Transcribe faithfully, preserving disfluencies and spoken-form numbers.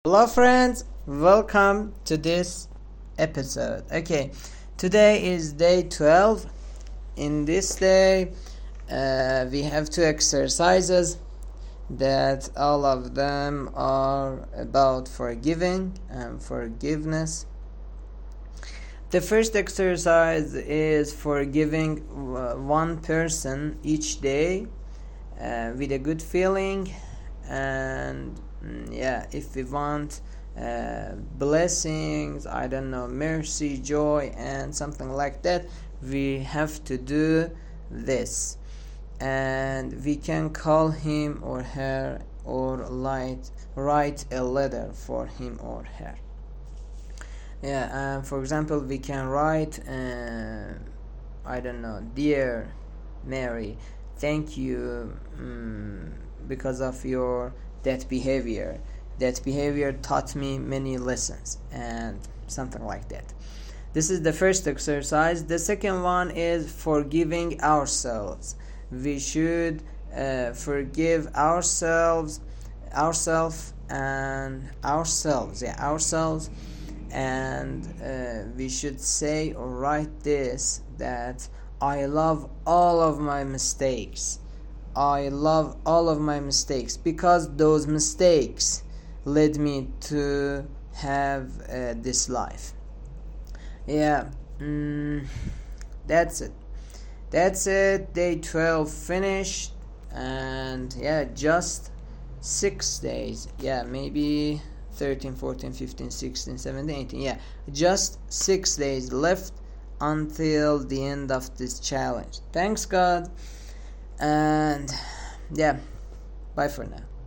Hello friends, welcome to this episode. Okay, today is day twelve. In this day uh, we have two exercises that all of them are about forgiving and forgiveness. The first exercise is forgiving one person each day uh, with a good feeling, and yeah, if we want uh, blessings, I don't know, mercy, joy, and something like that, we have to do this. And we can call him or her, or write write a letter for him or her. Yeah, uh, for example, we can write, uh, I don't know, dear Mary, thank you um, because of your that behavior. That behavior taught me many lessons, and something like that. This is the first exercise. The second one is forgiving ourselves. We should uh, forgive ourselves, ourselves, and ourselves. Yeah, ourselves. And uh, we should say or write this, that I love all of my mistakes. I love all of my mistakes because those mistakes led me to have uh, this life. Yeah, mm, that's it. That's it. Day twelve finished, and yeah, just six days. Yeah, maybe thirteen, fourteen, fifteen, sixteen, seventeen, eighteen. Yeah, just six days left until the end of this challenge. Thanks, God. And yeah, bye for now.